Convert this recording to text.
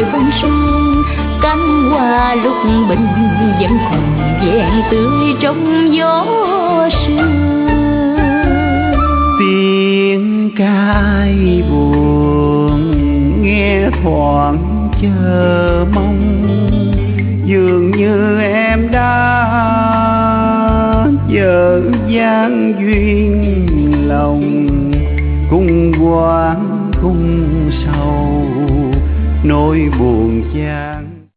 bông sương, cánh hoa lúc bình vẫn còn vẹn tươi trong gió sương. Tiếng cai buồn nghe thoáng chờ mong, dường như em đã dở dang duyên lòng. Cung quán cung sầu nỗi buồn cha